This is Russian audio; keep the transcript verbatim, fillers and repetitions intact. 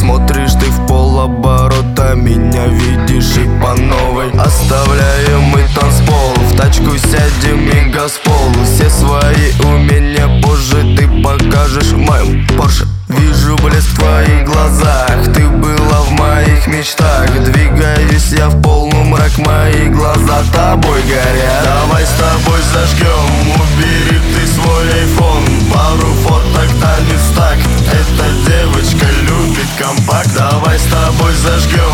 Смотришь ты в полоборота, меня видишь и по новой. Оставляем мы танцпол, в тачку сядем и газпол. Все свои умения позже ты покажешь в моем Порше. Вижу блеск в твоих глазах, ты была в моих мечтах. Двигаюсь я в полумрак, мои глаза тобой горят. Давай с тобой зажгем, убери ты свой айфон. Пару фоток, танец так, эта девочка любит компакт. Давай с тобой зажгем.